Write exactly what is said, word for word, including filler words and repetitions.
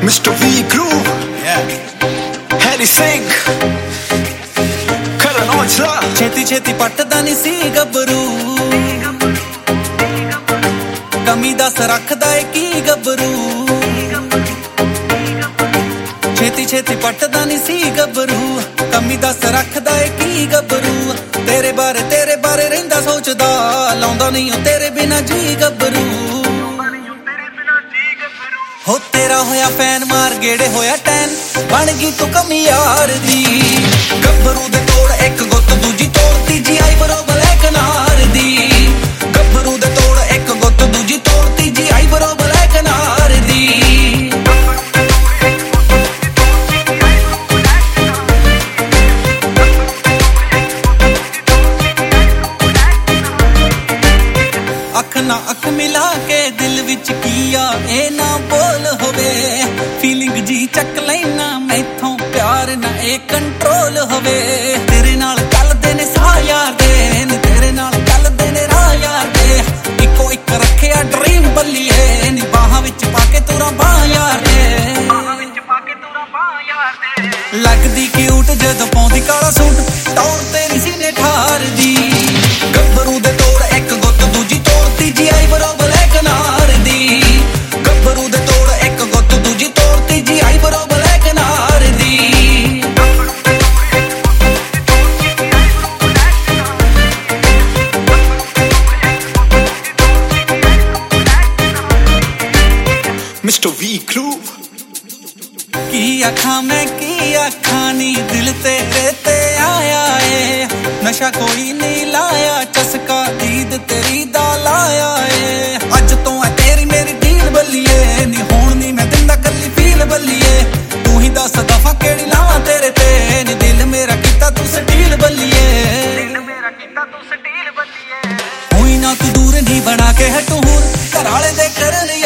Mister V Groove, yeah. Harry Singh, Karan Aujla. ਛੇਤੀ ਛੇਤੀ ਪੱਟਦਾ ਨਹੀਂ ਸੀ ਗੱਭਰੂ, ਕਮੀ ਦੱਸ ਰੱਖਦਾ ਏ ਕੀ ਗੱਭਰੂ। ਛੇਤੀ ਛੇਤੀ ਪੱਟਦਾ ਨਹੀਂ ਸੀ ਗੱਭਰੂ, ਕਮੀ ਦੱਸ ਰੱਖਦਾ ਏ ਕੀ ਗੱਭਰੂ। ਤੇਰੇ ਬਾਰੇ ਤੇਰੇ ਬਾਰੇ ਰਹਿੰਦਾ ਸੋਚਦਾ, ਲਾਉਂਦਾ ਨਹੀਂ ਉਹ ਤੇਰੇ ਬਿਨਾ ਜੀ ਗੱਭਰੂ। ਹੋ ਤੇਰਾ ਹੋਇਆ ਫੈਨ ਮਾਰ ਗੇੜੇ ਹੋਇਆ ਟੈਨ, ਬਣ ਗਈ ਤੂੰ ਕਮੀ ਯਾਰ ਦੀ। ਗੱਭਰੂ ਦੇ ਤੋੜ ਇੱਕ ਗੁੱਤ ਦੂਜੀ ਤੋੜ ਤੀਜੀ ਆਈ ਬਰੋਬਰ ਐ ਕਨਾਰ ਦੀ। ਗੱਭਰੂ ਦੇ ਤੋੜ ਇੱਕ ਗੁੱਤ ਦੂਜੀ ਤੋੜ ਤੀਜੀ ਆਈ ਬਰੋਬਰ ਐ ਕਨਾਰ ਦੀ। ਅੱਖ ਨਾ ਅੱਖ ਮਿਲਾ ਕੇ ਦਿਲ ਵਿੱਚ ਕੀ ਆ ਇਹ ਨਾ ਬੋਲ ਹੋਵੇ। ਫੀਲਿੰਗ ਜੀ ਚੱਕ ਲੈਣਾ ਮੈਥੋਂ ਪਿਆਰ ਨਾ ਇਹ ਕੰਟਰੋਲ ਹੋਵੇ। ਤੇਰੇ ਨਾਲ ਚੱਲਦੇ ਨੇ ਸਾਹ ਯਾਰ ਦੇ, ਨੀ ਤੇਰੇ ਨਾਲ ਚੱਲਦੇ ਨੇ ਰਾਹ ਯਾਰ ਦੇ। ਇੱਕੋ ਇੱਕ ਰੱਖਿਆ ਡਰੀਮ ਬੱਲੀਏ, ਨੀ ਬਾਹਾਂ ਵਿੱਚ ਪਾ ਕੇ ਤੁਰਾਂ ਬਾਹ ਯਾਰ ਦੇ। ਲੱਗਦੀ ਕਿਊਟ ਜਦੋਂ ਪਾਉਂਦੀ ਕਾਲਾ ਸੂਟ, ਟੌਰ ਤੇਰੀ ਸੀਨੇ ਠਾਰ ਦੀ। ਗੱਭਰੂ ਦੇ ਤੋੜ ਇੱਕ ਗੁੱਤ ਦੂਜੀ ਤੋੜ ਤੀਜੀ ਆਈ ਬਰੋਬਰ ਐ ਕਨਾਰ ਦੀ। ਗੱਭਰੂ ਦੇ ਤੋੜ ਇੱਕ ਗੁੱਤ ਦੂਜੀ ਤੋੜ ਤੀਜੀ ਆਈ ਬਰੋਬਰ ਐ ਕਨਾਰ ਦੀ। Mister V Groove, ਕੀ ਆਖਾਂ ਮੈਂ ਕੀ ਆਖਾਂ ਨੀ ਦਿਲ ਤੇਰੇ ਤੇ ਆਇਆ ਏ। ਨਸ਼ਾ ਕੋਈ ਨਹੀਂ ਲਾਇਆ, ਚਸਕਾ ਦੀਦ ਤੇਰੀ ਦਾ ਲਾਇਆ ਏ। ਅੱਜ ਤੋਂ ਐ ਤੇਰੀ ਮੇਰੀ ਡੀਲ ਬੱਲੀਏ, ਨੀ ਹੁਣ ਨੀ ਮੈਂ ਦਿੰਦਾ ਕੱਲੀ ਫੀਲ ਬੱਲੀਏ। ਤੂੰ ਹੀ ਦੱਸ ਦਫਾ ਕਿਹੜੀ ਲਾਵਾਂ ਤੇਰੇ ਤੇ, ਨੀ ਦਿਲ ਮੇਰਾ ਕੀਤਾ ਤੂੰ ਸਟੀਲ ਬੱਲੀਏ। ਹੋਈ ਨਾ ਤੂੰ ਦੂਰ ਨਹੀਂ ਬਣਾ ਕੇ ਹਟੂ ਹੁਣ, ਘਰ ਵਾਲੇ ਦੇ ਕਰਨ